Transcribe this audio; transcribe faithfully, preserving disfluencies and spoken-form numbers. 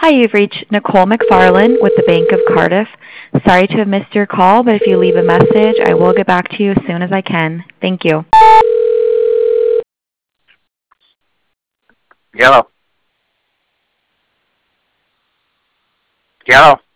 Hi, you've reached Nicole McFarland with the Bank of Cardiff. Sorry to have missed your call, but if you leave a message, I will get back to you as soon as I can. Thank you. Yellow. Yellow.